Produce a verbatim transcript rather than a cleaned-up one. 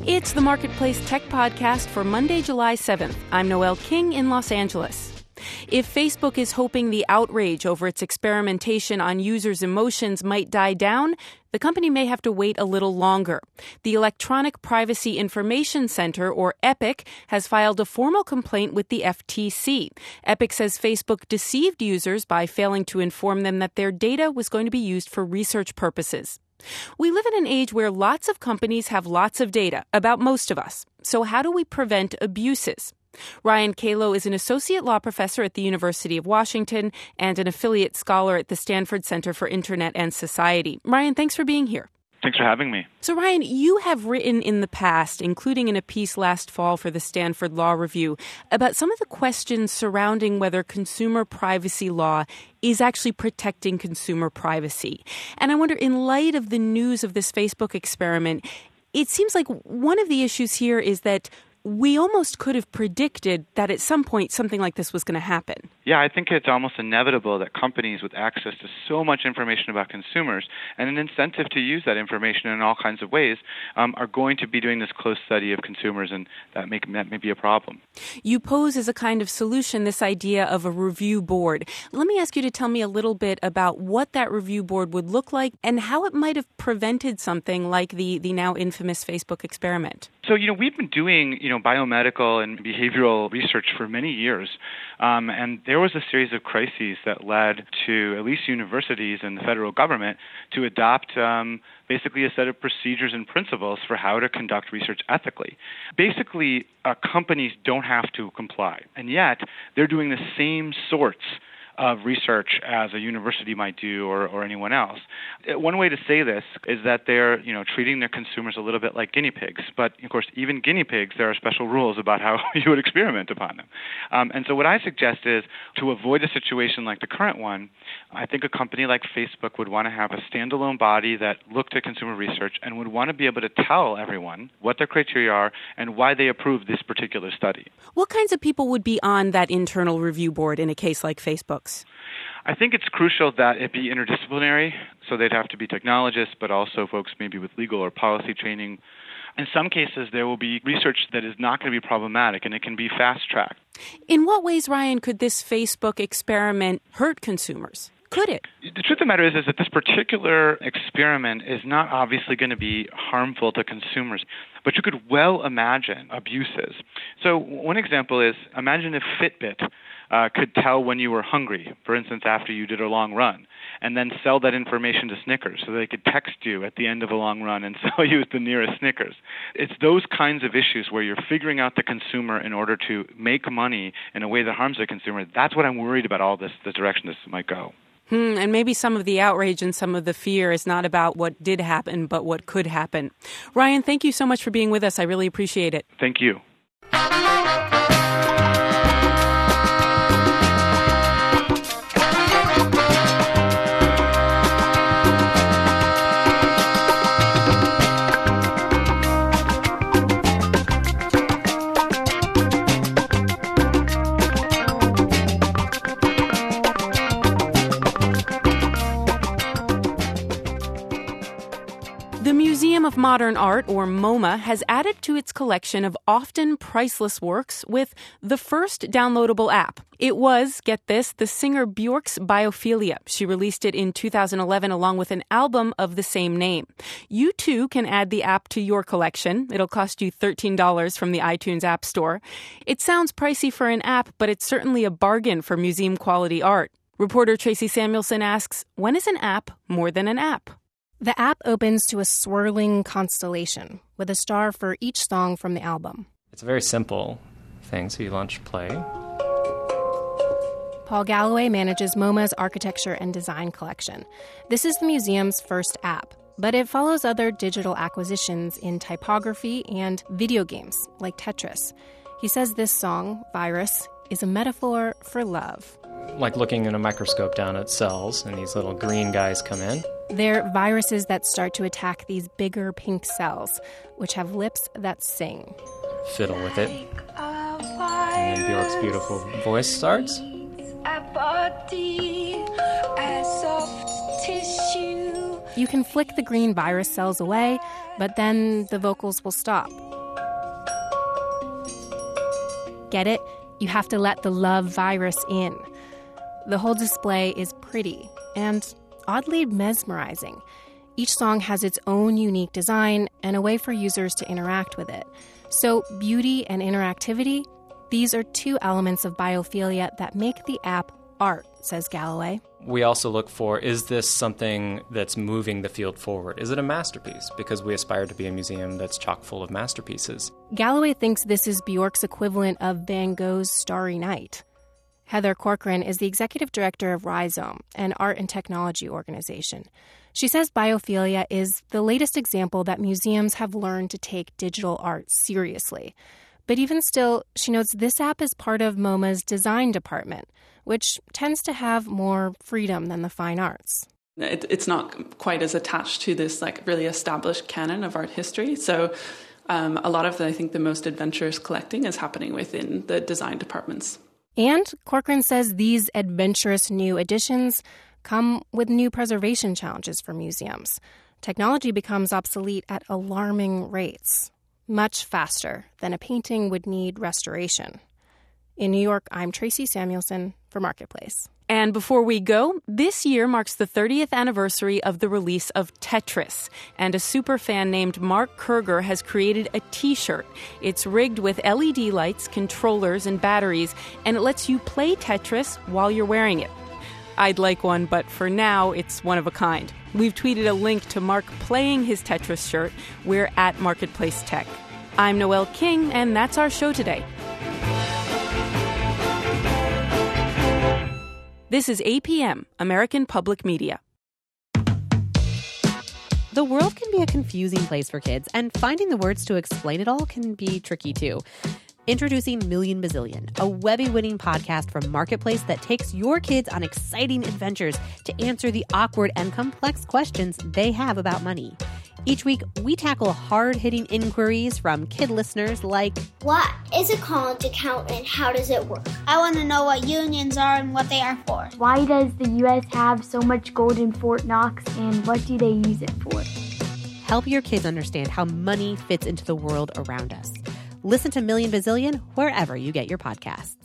It's the Marketplace Tech Podcast for Monday, July seventh. I'm Noelle King in Los Angeles. If Facebook is hoping the outrage over its experimentation on users' emotions might die down, the company may have to wait a little longer. The Electronic Privacy Information Center, or EPIC, has filed a formal complaint with the F T C. EPIC says Facebook deceived users by failing to inform them that their data was going to be used for research purposes. We live in an age where lots of companies have lots of data about most of us. So how do we prevent abuses? Ryan Calo is an associate law professor at the University of Washington and an affiliate scholar at the Stanford Center for Internet and Society. Ryan, thanks for being here. Thanks for having me. So, Ryan, you have written in the past, including in a piece last fall for the Stanford Law Review, about some of the questions surrounding whether consumer privacy law is actually protecting consumer privacy. And I wonder, in light of the news of this Facebook experiment, it seems like one of the issues here is that we almost could have predicted that at some point something like this was going to happen. Yeah, I think it's almost inevitable that companies with access to so much information about consumers and an incentive to use that information in all kinds of ways um, are going to be doing this close study of consumers, and that may, that may be a problem. You pose as a kind of solution this idea of a review board. Let me ask you to tell me a little bit about what that review board would look like and how it might have prevented something like the, the now infamous Facebook experiment. So, you know, we've been doing, you know, biomedical and behavioral research for many years, um, and there was a series of crises that led to at least universities and the federal government to adopt um, basically a set of procedures and principles for how to conduct research ethically. Basically, uh, companies don't have to comply, and yet they're doing the same sorts of research as a university might do, or, or anyone else. One way to say this is that they're, you know, treating their consumers a little bit like guinea pigs. But, of course, even guinea pigs, there are special rules about how you would experiment upon them. Um, and so what I suggest is, to avoid a situation like the current one, I think a company like Facebook would want to have a standalone body that looked at consumer research and would want to be able to tell everyone what their criteria are and why they approved this particular study. What kinds of people would be on that internal review board in a case like Facebook? I think it's crucial that it be interdisciplinary, so they'd have to be technologists, but also folks maybe with legal or policy training. In some cases, there will be research that is not going to be problematic, and it can be fast-tracked. In what ways, Ryan, could this Facebook experiment hurt consumers? Could it? The truth of the matter is, is that this particular experiment is not obviously going to be harmful to consumers, but you could well imagine abuses. So one example is, imagine if Fitbit Uh, could tell when you were hungry, for instance, after you did a long run, and then sell that information to Snickers so they could text you at the end of a long run and sell you the nearest Snickers. It's those kinds of issues where you're figuring out the consumer in order to make money in a way that harms the consumer. That's what I'm worried about all this, the direction this might go. Hmm, and maybe some of the outrage and some of the fear is not about what did happen, but what could happen. Ryan, thank you so much for being with us. I really appreciate it. Thank you. The Museum of Modern Art, or MoMA, has added to its collection of often priceless works with the first downloadable app. It was, get this, the singer Björk's Biophilia. She released it in two thousand eleven along with an album of the same name. You too can add the app to your collection. It'll cost you thirteen dollars from the iTunes App Store. It sounds pricey for an app, but it's certainly a bargain for museum-quality art. Reporter Tracy Samuelson asks, when is an app more than an app? The app opens to a swirling constellation with a star for each song from the album. It's a very simple thing, so you launch play. Paul Galloway manages MoMA's architecture and design collection. This is the museum's first app, but it follows other digital acquisitions in typography and video games like Tetris. He says this song, Virus, is a metaphor for love. Like looking in a microscope down at cells, and these little green guys come in. They're viruses that start to attack these bigger pink cells, which have lips that sing. Fiddle with it. And then Björk's beautiful voice starts. You can flick the green virus cells away, but then the vocals will stop. Get it? You have to let the love virus in. The whole display is pretty and oddly mesmerizing. Each song has its own unique design and a way for users to interact with it. So beauty and interactivity, these are two elements of biophilia that make the app art, says Galloway. We also look for, is this something that's moving the field forward? Is it a masterpiece? Because we aspire to be a museum that's chock full of masterpieces. Galloway thinks this is Bjork's equivalent of Van Gogh's Starry Night. Heather Corcoran is the executive director of Rhizome, an art and technology organization. She says biophilia is the latest example that museums have learned to take digital art seriously. But even still, she notes this app is part of MoMA's design department, which tends to have more freedom than the fine arts. It, it's not quite as attached to this like really established canon of art history. So um, a lot of, the, I think, the most adventurous collecting is happening within the design departments. And Corcoran says these adventurous new additions come with new preservation challenges for museums. Technology becomes obsolete at alarming rates, much faster than a painting would need restoration. In New York, I'm Tracy Samuelson for Marketplace. And before we go, this year marks the thirtieth anniversary of the release of Tetris, and a superfan named Mark Kerger has created a T-shirt. It's rigged with L E D lights, controllers, and batteries, and it lets you play Tetris while you're wearing it. I'd like one, but for now, it's one of a kind. We've tweeted a link to Mark playing his Tetris shirt. We're at Marketplace Tech. I'm Noelle King, and that's our show today. This is A P M, American Public Media. The world can be a confusing place for kids, and finding the words to explain it all can be tricky too. Introducing Million Bazillion, a Webby-winning podcast from Marketplace that takes your kids on exciting adventures to answer the awkward and complex questions they have about money. Each week, we tackle hard-hitting inquiries from kid listeners like, what is a college account and how does it work? I want to know what unions are and what they are for. Why does the U S have so much gold in Fort Knox and what do they use it for? Help your kids understand how money fits into the world around us. Listen to Million Bazillion wherever you get your podcasts.